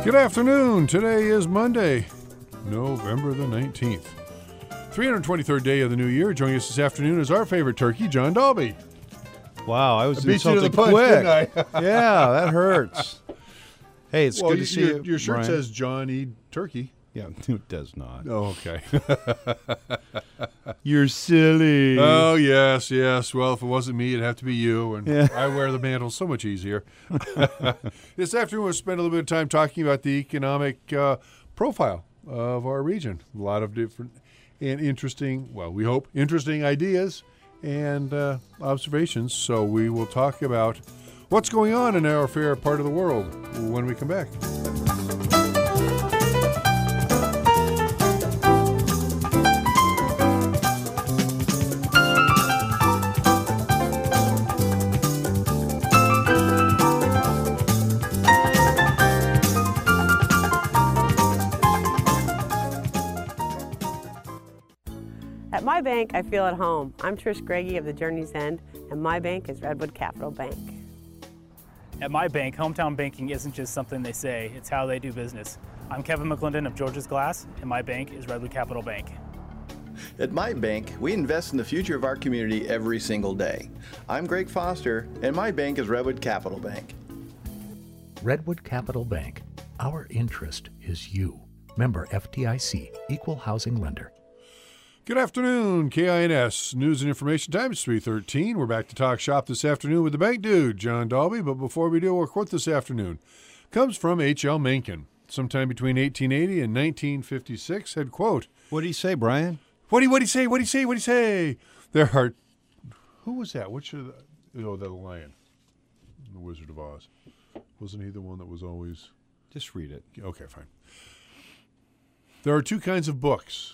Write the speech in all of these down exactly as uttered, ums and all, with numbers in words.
Good afternoon. Today is Monday, November the nineteenth. three hundred twenty-third day of the new year. Joining us this afternoon is our favorite turkey, John Dalby. Wow, I was I beat you to the quick. punch, didn't I? Yeah, that hurts. Hey, it's well, good to you, see your, you. Your shirt Brian. says John E. Turkey. Yeah, it does not. Oh, okay. You're silly. Oh, yes, yes. Well, if it wasn't me, it'd have to be you. And Yeah. I wear the mantle so much easier. This afternoon, we'll spend a little bit of time talking about the economic uh, profile of our region. A lot of different and interesting, well, we hope, interesting ideas and uh, observations. So we will talk about what's going on in our fair part of the world when we come back. At my bank, I feel at home. I'm Trish Greggy of the Journey's End, and my bank is Redwood Capital Bank. At my bank, hometown banking isn't just something they say, it's how they do business. I'm Kevin McClendon of George's Glass, and my bank is Redwood Capital Bank. At my bank, we invest in the future of our community every single day. I'm Greg Foster, and my bank is Redwood Capital Bank. Redwood Capital Bank. Our interest is you. Member F D I C, Equal Housing Lender. Good afternoon, K I N S News and Information Time. It's three thirteen. We're back to talk shop this afternoon with the bank dude, John Dalby. But before we do, our quote this afternoon comes from H L Mencken. Sometime between eighteen eighty and nineteen fifty-six, said, quote, What do you say, Brian? What do you, what do you say, what do you say, what do you say? There are, who was that? Which of the, oh, the lion, the Wizard of Oz. Wasn't he the one that was always? Just read it. Okay, fine. There are two kinds of books.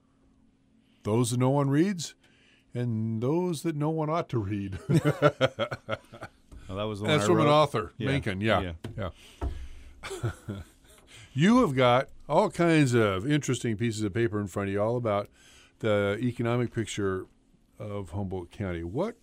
Those that no one reads, and those that no one ought to read. Oh, that was the one That's I from an wrote. author, Yeah. Mencken. Yeah, Yeah. yeah. You have got all kinds of interesting pieces of paper in front of you, all about the economic picture of Humboldt County. What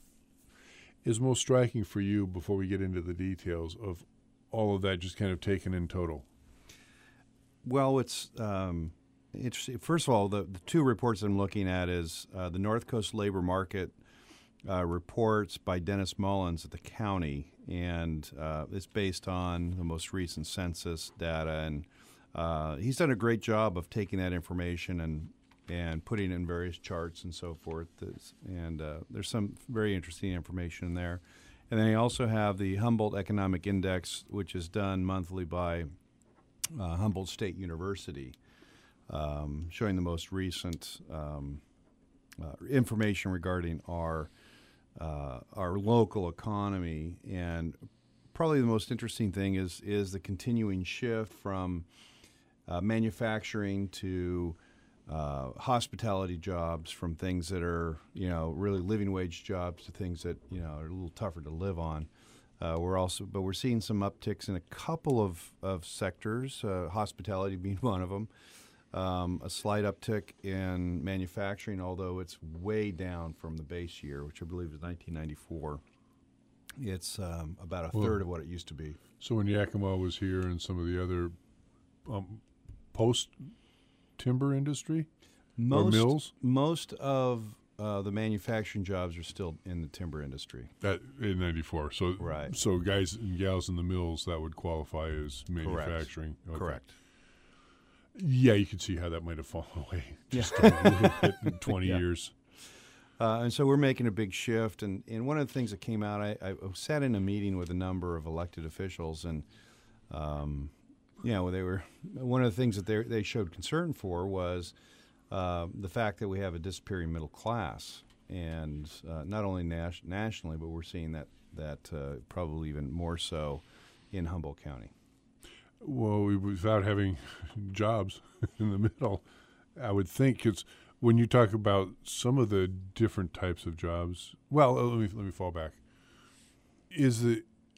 is most striking for you before we get into the details of all of that, just kind of taken in total? Well, it's um, interesting. First of all, the, the two reports I'm looking at is uh, the North Coast Labor Market uh, reports by Dennis Mullins at the county, and uh, it's based on the most recent census data. And uh, he's done a great job of taking that information and and putting it in various charts and so forth. There's, and uh, there's some very interesting information in there. And then you also have the Humboldt Economic Index, which is done monthly by uh, Humboldt State University, um, showing the most recent um, uh, information regarding our uh, our local economy. And probably the most interesting thing is is the continuing shift from uh, manufacturing to uh, hospitality jobs, from things that are, you know, really living wage jobs to things that, you know, are a little tougher to live on. Uh, we're also, but we're seeing some upticks in a couple of, of sectors, uh, hospitality being one of them. Um, a slight uptick in manufacturing, although it's way down from the base year, which I believe is nineteen ninety-four. It's um, about a Well, third of what it used to be. So when Yakima was here and some of the other um, post-timber industry Most, or mills? Most of uh, the manufacturing jobs are still in the timber industry. That in ninety-four. So Right. So guys and gals in the mills, that would qualify as manufacturing. Okay. Correct. Yeah, you can see how that might have fallen away just a little bit in twenty Yeah. years. Uh, and so we're making a big shift. And, and one of the things that came out, I, I sat in a meeting with a number of elected officials, and um, you know, they were one of the things that they they showed concern for was uh, the fact that we have a disappearing middle class, and uh, not only nas- nationally, but we're seeing that that uh, probably even more so in Humboldt County. Well, we, without having jobs in the middle, I would think it's when you talk about some of the different types of jobs. Well, let me let me fall back. Is the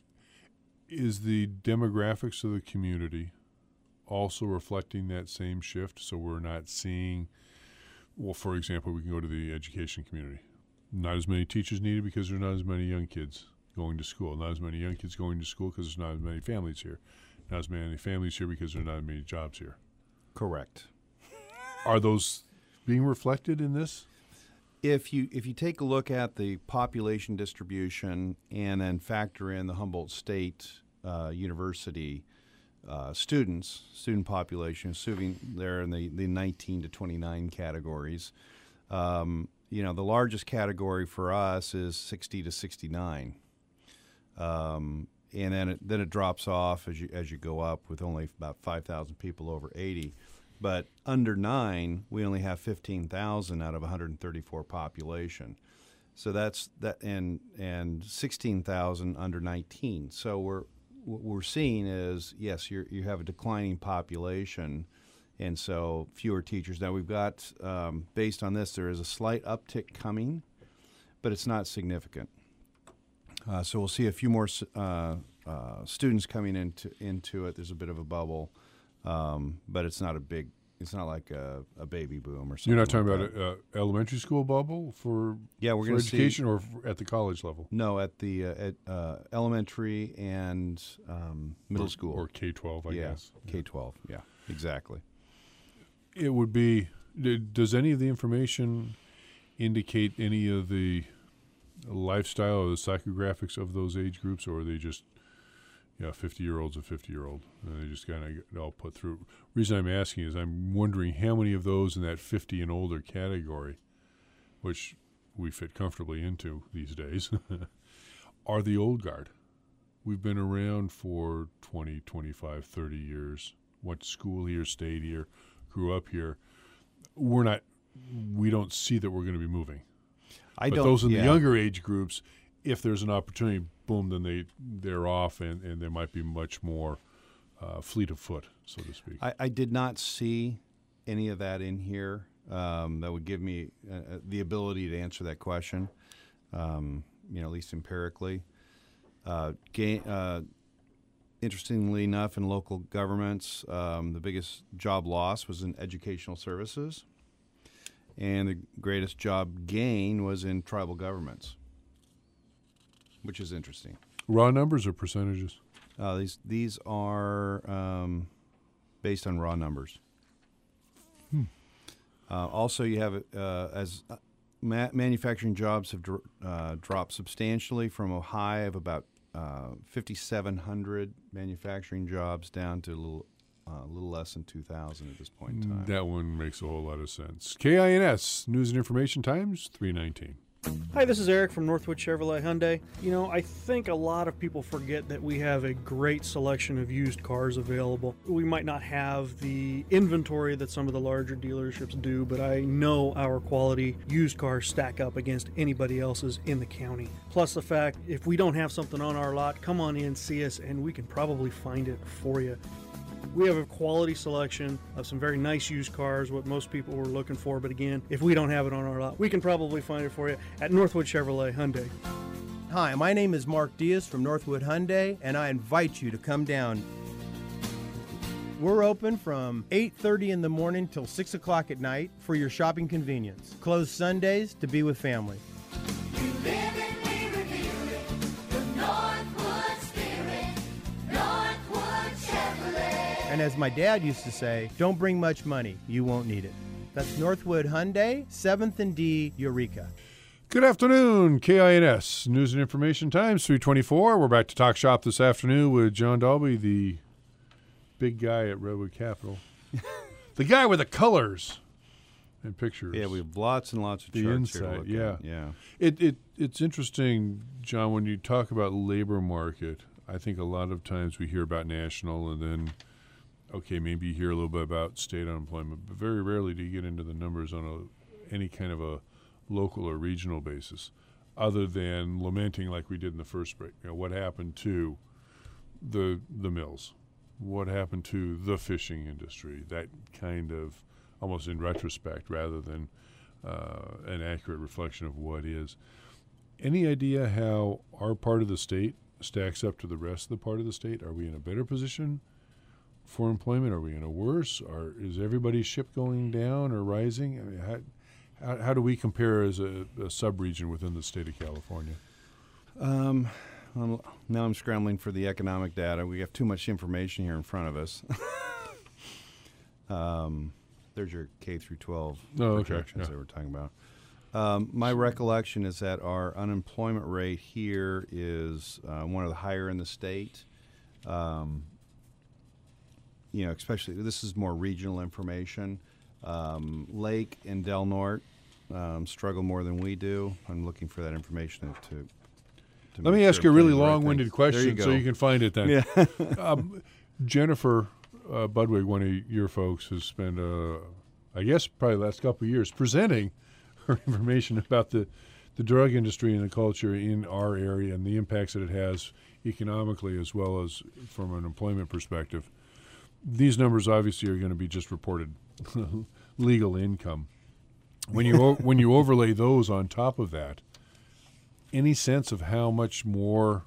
is the demographics of the community also reflecting that same shift? So we're not seeing, well, for example, we can go to the education community. Not as many teachers needed because there's not as many young kids going to school. Not as many young kids going to school because there's not as many families here. not as many families here because there are not many jobs here. Correct. Are those being reflected in this? If you if you take a look at the population distribution and then factor in the Humboldt State uh, University uh, students, student population, assuming they're in the, the nineteen to twenty-nine categories, um, you know, the largest category for us is sixty to sixty-nine. Um, and then it, then it drops off as you as you go up with only about five thousand people over eighty. But under nine, we only have fifteen thousand out of one hundred thirty-four population. So that's that, and and sixteen thousand under nineteen. So we're what we're seeing is yes, you you have a declining population, and so fewer teachers. Now we've got um, based on this, there is a slight uptick coming, but it's not significant. Uh, so we'll see a few more uh, uh, students coming into into it. There's a bit of a bubble. Um, but it's not a big, it's not like a, a baby boom or something. You're not talking like about an elementary school bubble for, yeah, we're for gonna education see, or for at the college level? No, at the uh, at uh, elementary and um, middle or, school. Or K twelve, I yeah, guess. K twelve, yeah, exactly. It would be, does any of the information indicate any of the lifestyle or the psychographics of those age groups, or are they just, yeah, fifty-year-old's a fifty-year-old, and they just kind of get all put through. Reason I'm asking is I'm wondering how many of those in that fifty and older category, which we fit comfortably into these days, are the old guard. We've been around for twenty, twenty-five, thirty years, went to school here, stayed here, grew up here. We're not, we don't see that we're going to be moving. I but don't, those in yeah. the younger age groups, if there's an opportunity, boom, then they, they're off, and, and there might be much more uh, fleet of foot, so to speak. I, I did not see any of that in here um, that would give me uh, the ability to answer that question, um, you know, at least empirically. Uh, gain, uh, interestingly enough, in local governments, um, the biggest job loss was in educational services, and the greatest job gain was in tribal governments, which is interesting. Raw numbers or percentages? Uh, these these are um, based on raw numbers. Hmm. Uh, also, you have uh, as uh, ma- manufacturing jobs have dr- uh, dropped substantially from a high of about uh, fifty-seven hundred manufacturing jobs down to a little, uh, a little less than two thousand at this point in time. That one makes a whole lot of sense. K I N S, News and Information Times, three nineteen. Hi, this is Eric from Northwood Chevrolet Hyundai. You know, I think a lot of people forget that we have a great selection of used cars available. We might not have the inventory that some of the larger dealerships do, but I know our quality used cars stack up against anybody else's in the county. Plus the fact, if we don't have something on our lot, come on in, see us, and we can probably find it for you. We have a quality selection of some very nice used cars, what most people were looking for. But again, if we don't have it on our lot, we can probably find it for you at Northwood Chevrolet Hyundai. Hi, my name is Mark Diaz from Northwood Hyundai, and I invite you to come down. We're open from eight thirty in the morning till six o'clock at night for your shopping convenience. Closed Sundays to be with family. You live and we reveal it, the Northwood spirit, Northwood Chevrolet. And as my dad used to say, don't bring much money, you won't need it. That's Northwood Hyundai, seventh and D, Eureka. Good afternoon, K I N S, News and Information Times, three twenty-four. We're back to Talk Shop this afternoon with John Dalby, the big guy at Redwood Capital. The guy with the colors and pictures. Yeah, we have lots and lots of the charts insight, here to look yeah. at. Yeah. It, it, it's interesting, John, when you talk about labor market, I think a lot of times we hear about national and then, okay, maybe you hear a little bit about state unemployment, but very rarely do you get into the numbers on a, any kind of a local or regional basis, other than lamenting like we did in the first break. You know, what happened to the the mills? What happened to the fishing industry? That kind of, almost in retrospect, rather than uh, an accurate reflection of what is. Any idea how our part of the state stacks up to the rest of the part of the state? Are we in a better position for employment? Are we in a worse? Or is everybody's ship going down or rising? I mean, how, how, how do we compare as a, a sub-region within the state of California? Um, I'm, now I'm scrambling for the economic data. We have too much information here in front of us. um, there's your K through twelve Oh, okay, projections yeah. that we're talking about. Um, my recollection is that our unemployment rate here is uh, one of the higher in the state. Um, you know, especially this is more regional information. Um, Lake and Del Norte um, struggle more than we do. I'm looking for that information to. to Let me make ask sure you a I'm really telling you the right long-winded things. question There you so go. you can find it then. Yeah. um, Jennifer uh, Budwig, one of your folks, has spent, uh, I guess, probably the last couple of years presenting her information about the, the drug industry and the culture in our area and the impacts that it has economically as well as from an employment perspective. These numbers obviously are going to be just reported legal income. When you o- when you overlay those on top of that, any sense of how much more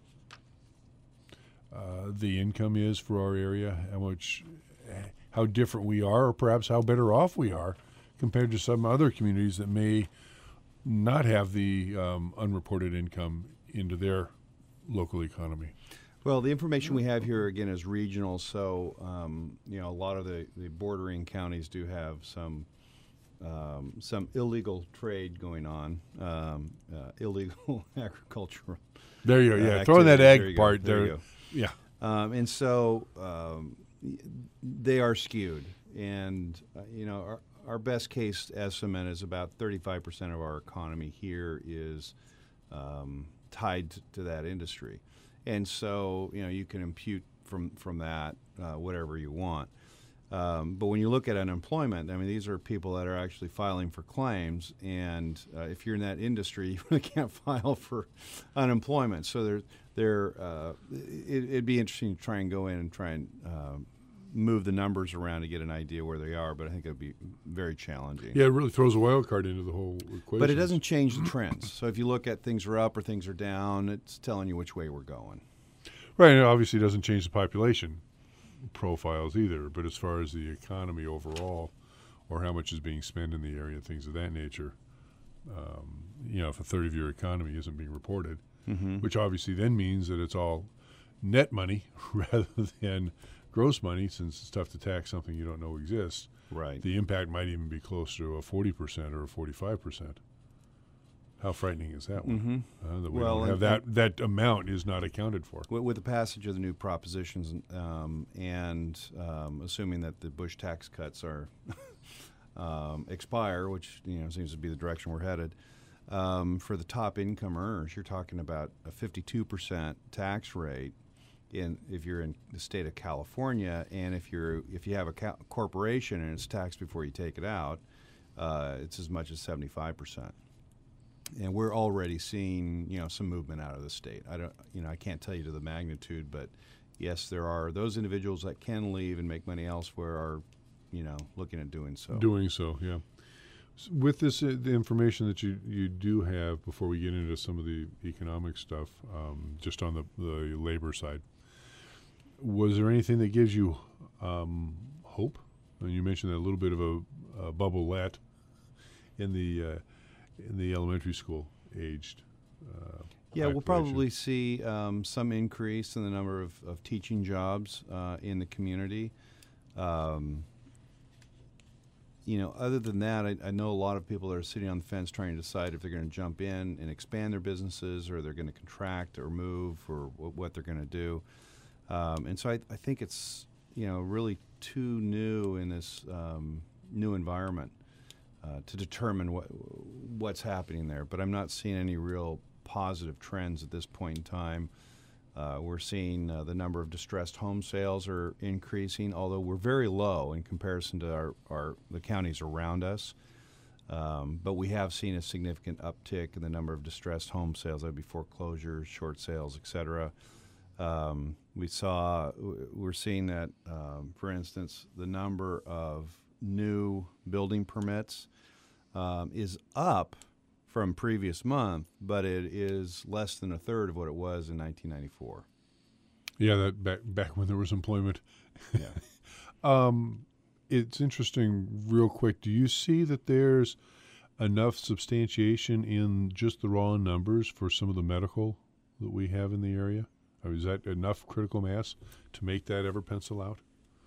uh, the income is for our area, how much, how different we are, or perhaps how better off we are compared to some other communities that may not have the um, unreported income into their local economy? Well, the information we have here again is regional, so um, you know a lot of the, the bordering counties do have some um, some illegal trade going on, um, uh, illegal agricultural. There you go. uh, Yeah, throwing that activities. ag There you go. part There there. you go. Yeah. Um, and so um, y- they are skewed, and uh, you know our, our best case estimate is about thirty-five percent of our economy here is um, tied t- to that industry, and so you know you can impute from from that uh, whatever you want. Um, but when you look at unemployment, I mean, these are people that are actually filing for claims, and uh, if you're in that industry, you really can't file for unemployment. So there, there, uh, it, it'd be interesting to try and go in and try and uh, move the numbers around to get an idea where they are. But I think it'd be very challenging. Yeah, it really throws a wild card into the whole equation. But it doesn't change the trends. So if you look at things are up or things are down, it's telling you which way we're going. Right, and it obviously doesn't change the population profiles either, but as far as the economy overall or how much is being spent in the area, things of that nature, um, you know, if a third of your economy isn't being reported, Mm-hmm. which obviously then means that it's all net money rather than gross money, since it's tough to tax something you don't know exists. Right. The impact might even be close to a forty percent or a forty-five percent. How frightening is that one? Mm-hmm. Uh, that we Well, don't have and- that, that amount is not accounted for. With, with the passage of the new propositions um, and um, assuming that the Bush tax cuts are um, expire, which you know seems to be the direction we're headed, um, for the top income earners, you're talking about a fifty-two percent tax rate in if you're in the state of California, and if you're if you have a ca- corporation and it's taxed before you take it out, uh, it's as much as seventy-five percent. And we're already seeing, you know, some movement out of the state. I don't, you know, I can't tell you to the magnitude, but yes, there are those individuals that can leave and make money elsewhere are, you know, looking at doing so. Doing so, yeah. S with this, uh, the information that you, you do have, before we get into some of the economic stuff, um, just on the, the labor side, was there anything that gives you um, hope? And you mentioned that a little bit of a, a bubble-let in the uh, in the elementary school aged. Uh, Yeah, we'll population. probably see um, some increase in the number of, of teaching jobs uh, in the community. Um, you know, other than that, I, I know a lot of people that are sitting on the fence trying to decide if they're going to jump in and expand their businesses, or they're going to contract or move, or w- what they're going to do. Um, and so I, I think it's, you know, really too new in this um, new environment uh, to determine what what's happening there. But I'm not seeing any real positive trends at this point in time. Uh, we're seeing uh, the number of distressed home sales are increasing, although we're very low in comparison to our, our the counties around us. Um, but we have seen a significant uptick in the number of distressed home sales. That'd be foreclosures, short sales, et cetera. Um, we saw, we're seeing that, um, for instance, the number of new building permits um, is up from previous month, but it is less than a third of what it was in nineteen ninety-four. Yeah, that back back when there was employment. Yeah. um, it's interesting, real quick. Do you see that there's enough substantiation in just the raw numbers for some of the medical that we have in the area? I mean, is that enough critical mass to make that ever pencil out?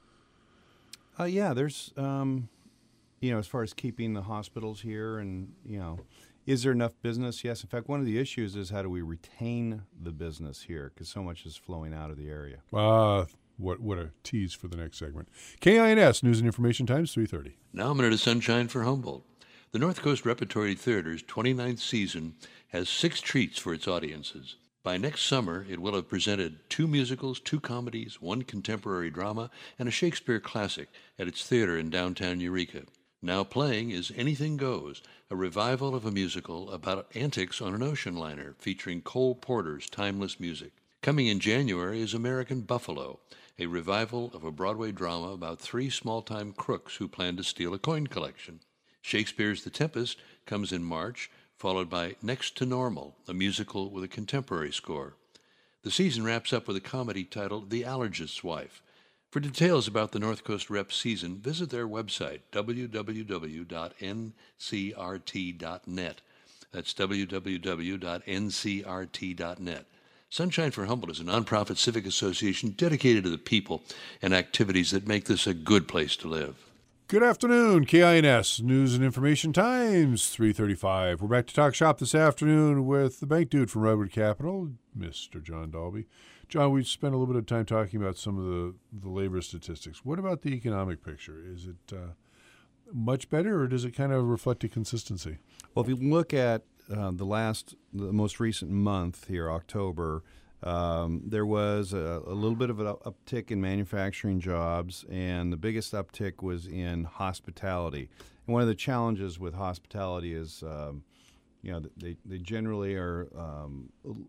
Uh, yeah, there's, um, you know, as far as keeping the hospitals here and, you know, is there enough business? Yes. In fact, one of the issues is how do we retain the business here because so much is flowing out of the area. Ah, uh, what what a tease for the next segment. K I N S, News and Information Times, three thirty. Now a minute of sunshine for Humboldt. The North Coast Repertory Theater's twenty-ninth season has six treats for its audiences. By next summer, it will have presented two musicals, two comedies, one contemporary drama, and a Shakespeare classic at its theater in downtown Eureka. Now playing is Anything Goes, a revival of a musical about antics on an ocean liner featuring Cole Porter's timeless music. Coming in January is American Buffalo, a revival of a Broadway drama about three small-time crooks who plan to steal a coin collection. Shakespeare's The Tempest comes in March, followed by Next to Normal, a musical with a contemporary score. The season wraps up with a comedy titled The Allergist's Wife. For details about the North Coast Rep season, visit their website, w w w dot n c r t dot net. That's w w w dot n c r t dot net. Sunshine for Humboldt is a nonprofit civic association dedicated to the people and activities that make this a good place to live. Good afternoon, K I N S, News and Information Times, three thirty-five. We're back to talk shop this afternoon with the bank dude from Redwood Capital, Mister John Dalby. John, we spent a little bit of time talking about some of the, the labor statistics. What about the economic picture? Is it uh, much better, or does it kind of reflect a consistency? Well, if you look at uh, the last, the most recent month here, October, Um, there was a, a little bit of an uptick in manufacturing jobs, and the biggest uptick was in hospitality. And one of the challenges with hospitality is, um, you know, they they generally are um,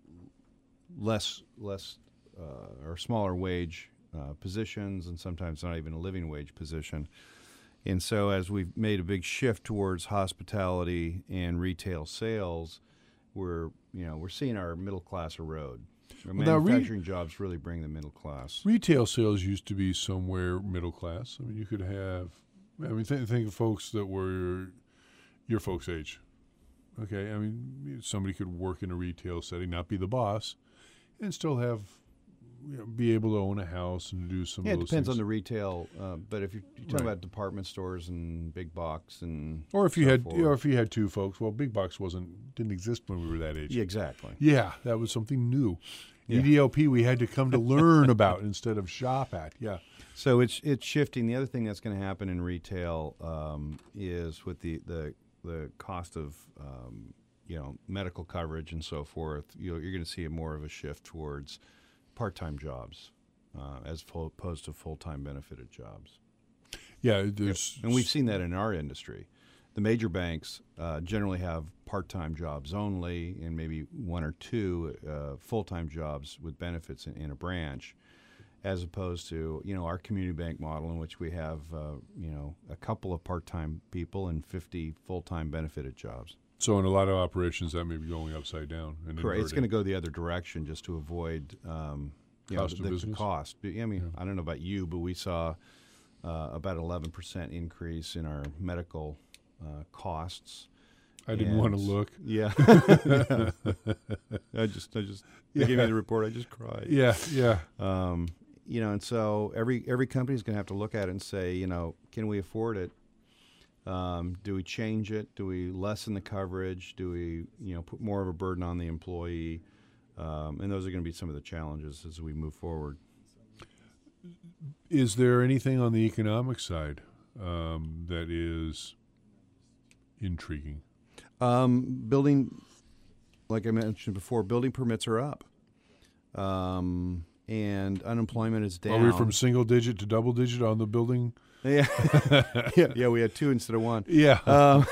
less less uh, or smaller wage uh, positions, and sometimes not even a living wage position. And so, as we've made a big shift towards hospitality and retail sales, we're you know we're seeing our middle class erode. Well, manufacturing re- jobs really bring the middle class. Retail sales used to be somewhere middle class. I mean, you could have, I mean, th- think of folks that were your folks' age. Okay, I mean, somebody could work in a retail setting, not be the boss, and still have, you know, be able to own a house and do some yeah, of those it depends things. on the retail, uh, but if you're, you're talking Right. about department stores and big box and Or if you so had, forth. or if you had two folks, well, big box wasn't didn't exist when we were that age. Yeah, exactly. Yeah, that was something new. Yeah. E D L P we had to come to learn about instead of shop at. Yeah. So it's it's shifting. The other thing that's going to happen in retail um, is with the, the the cost of um, you know medical coverage and so forth. You know, you're going to see more of a shift towards part-time jobs uh, as full, opposed to full-time benefited jobs. Yeah, there's, and we've seen that in our industry. The major banks uh, generally have part-time jobs only, and maybe one or two uh, full-time jobs with benefits in, in a branch, as opposed to you know our community bank model, in which we have uh, you know a couple of part-time people and fifty full-time benefited jobs. So in a lot of operations, that may be going upside down. And Correct. It's inverted. going to go the other direction just to avoid um, you Cost know, of the, the business? cost. But, I mean, I don't know about you, but we saw uh, about eleven percent increase in our medical uh, costs. I didn't And- want to look. Yeah. I just, I just, they Yeah. gave me the report. I just cried. Yeah, yeah. Um, you know, and so every every company's going to have to look at it and say, you know, can we afford it? Um, do we change it? Do we lessen the coverage? Do we, you know, put more of a burden on the employee? Um, and those are going to be some of the challenges as we move forward. Is there anything on the economic side um, that is intriguing? Um, building, like I mentioned before, building permits are up, um, and unemployment is down. Are we from single digit to double digit on the building? Yeah, yeah, yeah. We had two instead of one. Yeah. Um,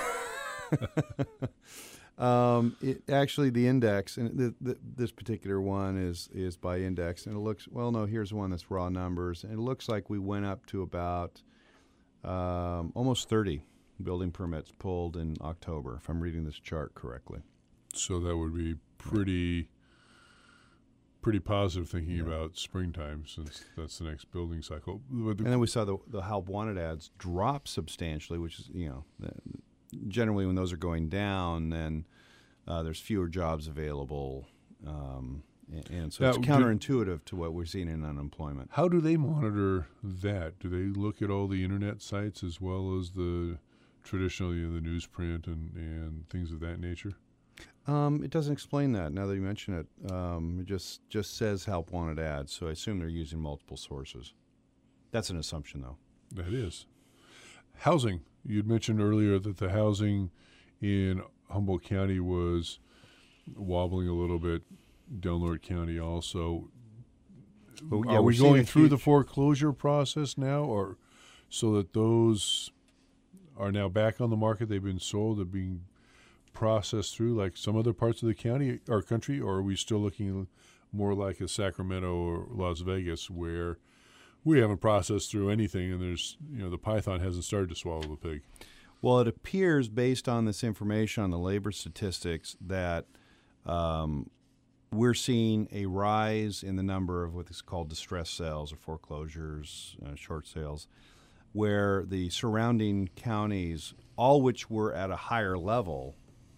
um, it, actually, the index, and the, the, this particular one is is by index, and it looks well. No, here's one that's raw numbers, and it looks like we went up to about um, almost thirty building permits pulled in October, if I'm reading this chart correctly. So that would be pretty pretty positive thinking yeah. about springtime, since that's the next building cycle. And then we saw the the help wanted ads drop substantially, which is, you know, generally when those are going down, then uh, there's fewer jobs available, um, And, and so Now, it's do- counterintuitive to what we're seeing in unemployment. How do they monitor that? Do they look at all the internet sites as well as the traditional, you know, the newsprint and, and things of that nature? Um, it doesn't explain that. Now that you mention it, um, it just just says help wanted ads. So I assume they're using multiple sources. That's an assumption, though. That is. Housing. You'd mentioned earlier that the housing in Humboldt County was wobbling a little bit. Delaware County also. Well, yeah, Are we're we seeing going a through the huge- foreclosure process now, or so that those are now back on the market? They've been sold. They're being processed through like some other parts of the county or country, or are we still looking more like a Sacramento or Las Vegas where we haven't processed through anything and there's, you know, the python hasn't started to swallow the pig? Well, it appears based on this information on the labor statistics that um, we're seeing a rise in the number of what is called distressed sales or foreclosures, uh, short sales, where the surrounding counties, all which were at a higher level,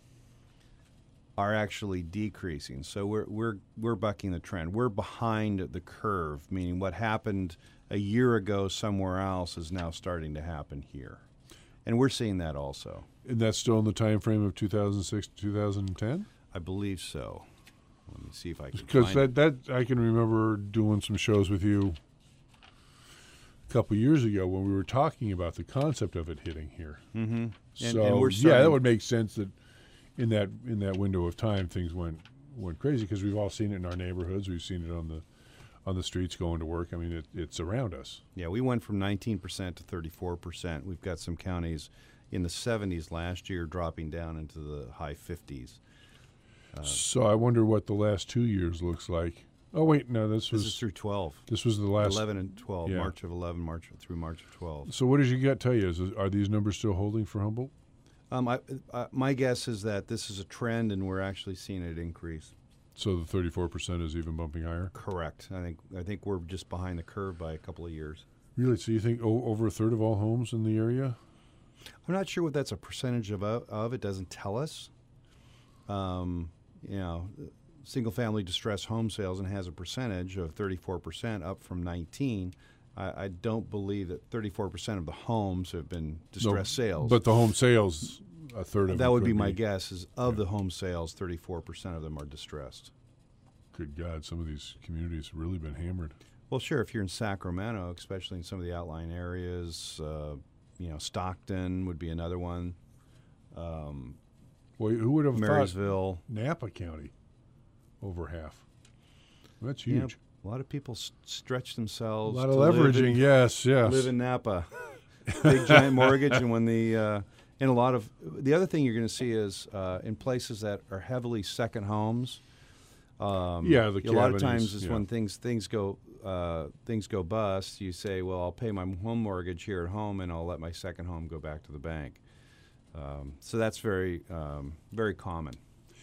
are actually decreasing. So we're we're we're bucking the trend. We're behind the curve, meaning what happened a year ago somewhere else is now starting to happen here. And we're seeing that also. And that's still in the time frame of two thousand six to two thousand ten? I believe so. Let me see if I can Because find that, that I can remember doing some shows with you a couple years ago when we were talking about the concept of it hitting here. Mm-hmm. And, So and we're yeah, starting- that would make sense that in that in that window of time things went went crazy because we've all seen it in our neighborhoods. We've seen it on the on the streets going to work. I mean, it, it's around us. Yeah, we went from nineteen percent to thirty-four percent. We've got some counties in the seventies last year dropping down into the high fifties. Uh, So I wonder what the last two years looks like. Oh wait, no, this was this is through twelve. This was the last eleven and twelve, yeah. March of eleven, March through March of twelve. So what does your gut tell you? Is, are these numbers still holding for Humboldt? Um, I, uh, my guess is that this is a trend, and we're actually seeing it increase. So the thirty-four percent is even bumping higher? Correct. I think I think we're just behind the curve by a couple of years. Really? So you think o- over a third of all homes in the area? I'm not sure what that's a percentage of. Of it doesn't tell us. Um, you know, single-family distressed home sales and has a percentage of thirty-four percent, up from nineteen. I, I don't believe that thirty-four percent of the homes have been distressed No, sales. But the home sales, a third of that it would be could my guess. Is of the home sales, thirty-four percent of them are distressed. Good God, some of these communities have really been hammered. Well, sure. If you're in Sacramento, especially in some of the outlying areas, uh, you know, Stockton would be another one. Um, Well, who would have Marysville, thought Napa County, over half? That's Yeah, huge. a lot of people s- stretch themselves. A lot of to live leveraging, in- yes, yes. Live in Napa, big giant mortgage, and when the uh, and a lot of the other thing you're going to see is uh, in places that are heavily second homes. Um, Yeah, the a lot of cabins, times is yeah. when things things go uh, things go bust. You say, well, I'll pay my home mortgage here at home, and I'll let my second home go back to the bank. Um, so that's very um, very common.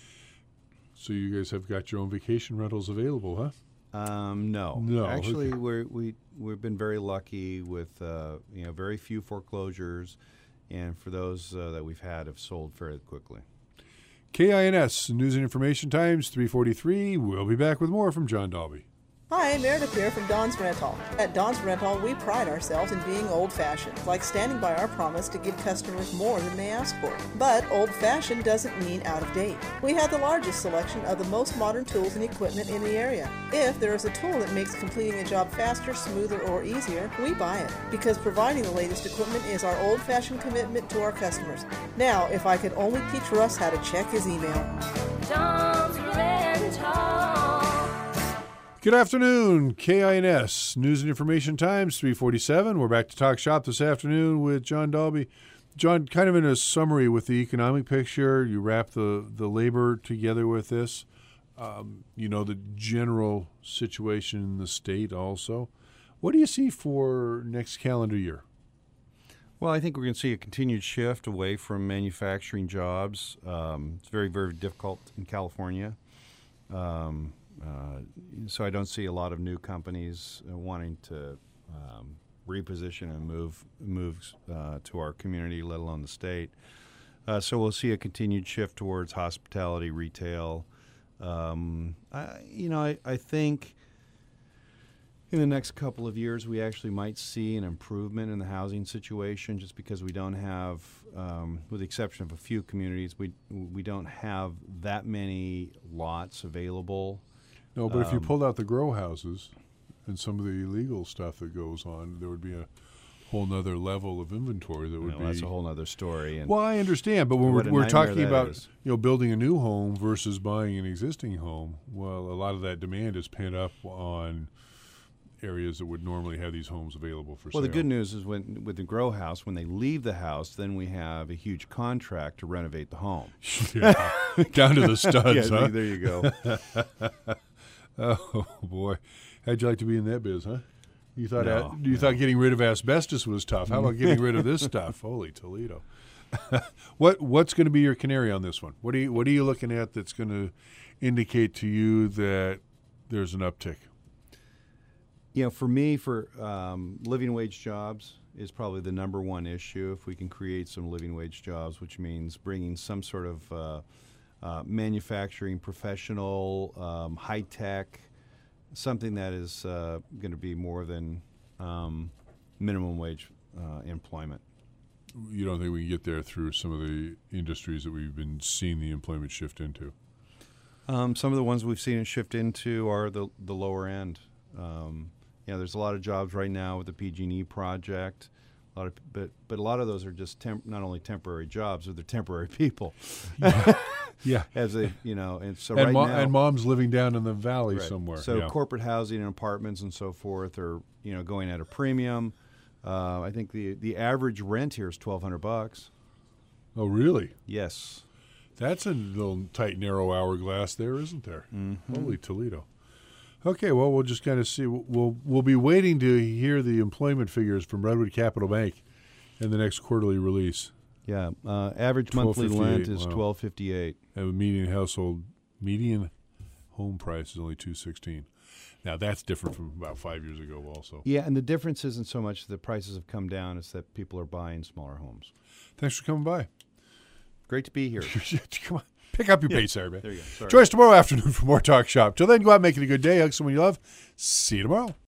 So you guys have got your own vacation rentals available, huh? Um, no, No, Actually, okay. we're, we we've been very lucky with uh, you know very few foreclosures, and for those uh, that we've had, have sold fairly quickly. K I N S, News and Information Times, three forty-three. We'll be back with more from John Dalby. Hi, Meredith here from Don's Rental. At Don's Rental, we pride ourselves in being old-fashioned, like standing by our promise to give customers more than they ask for. But old-fashioned doesn't mean out of date. We have the largest selection of the most modern tools and equipment in the area. If there is a tool that makes completing a job faster, smoother, or easier, we buy it, because providing the latest equipment is our old-fashioned commitment to our customers. Now, if I could only teach Russ how to check his email. Don's Rental. Good afternoon, K I N S, News and Information Times, three forty-seven. We're back to Talk Shop this afternoon with John Dalby. John, kind of in a summary with the economic picture, you wrap the, the labor together with this, um, you know, the general situation in the state also. What do you see for next calendar year? Well, I think we're going to see a continued shift away from manufacturing jobs. Um, it's very, very difficult in California. Um, uh, so I don't see a lot of new companies uh, wanting to um, reposition and move move uh, to our community, let alone the state. Uh, so we'll see a continued shift towards hospitality, retail, Um, I, you know, I, I think in the next couple of years we actually might see an improvement in the housing situation, just because we don't have, um, with the exception of a few communities, we we don't have that many lots available. No, but if you Um, pulled out the grow houses and some of the illegal stuff that goes on, there would be a whole nother level of inventory that would Well, be. that's a whole other story. And Well, I understand, but when what we're, a we're nightmare talking that about is. you know building a new home versus buying an existing home, well, a lot of that demand is pent up on areas that would normally have these homes available for Well, sale. the good news is when with the grow house, when they leave the house, then we have a huge contract to renovate the home. Yeah, down to the studs, Yeah, huh? there you go. Oh boy, how'd you like to be in that biz, huh? You thought No, that, you no. thought getting rid of asbestos was tough. How about getting rid of this stuff? Holy Toledo! what what's going to be your canary on this one? What are you what are you looking at that's going to indicate to you that there's an uptick? You know, for me, for um, living wage jobs is probably the number one issue. If we can create some living wage jobs, which means bringing some sort of uh, uh, manufacturing, professional, um, high tech, something that is uh, going to be more than um, minimum wage uh, employment. You don't think we can get there through some of the industries that we've been seeing the employment shift into? Um, some of the ones we've seen it shift into are the the lower end. Um, you know, there's a lot of jobs right now with the P G and E project. A lot of, but but a lot of those are just temp, not only temporary jobs, but they're temporary people. Yeah, yeah. As they, you know, and so and right mo- now, and mom's living down in the valley right. somewhere. So yeah. corporate housing and apartments and so forth are, you know, going at a premium. Uh, I think the the average rent here is twelve hundred bucks. Oh, really? Yes. That's a little tight, narrow hourglass there, isn't there? Mm-hmm. Holy Toledo. Okay, well, we'll just kind of see. We'll we'll be waiting to hear the employment figures from Redwood Capital Bank in the next quarterly release. Yeah, uh, average monthly rent is wow. twelve fifty eight. And the median household median home price is only two sixteen. Now that's different from about five years ago, also. Yeah, and the difference isn't so much the prices have come down; it's that people are buying smaller homes. Thanks for coming by. Great to be here. Come on, pick up your Yeah, pace there, man. there you go. Sorry. Join us tomorrow afternoon for more Talk Shop. Till then, go out and make it a good day. Hug someone you love. See you tomorrow.